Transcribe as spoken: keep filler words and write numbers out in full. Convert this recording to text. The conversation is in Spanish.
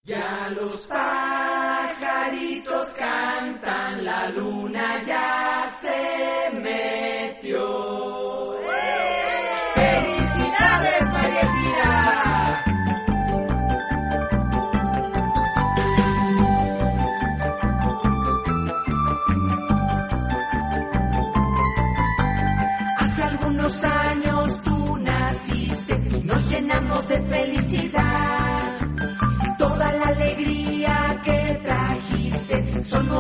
Ya los pajaritos cantan, la luna ya se metió. ¡Felicidades, María Elvira! Hace algunos años tú naciste y nos llenamos de felicidad. Toda la alegría que trajiste son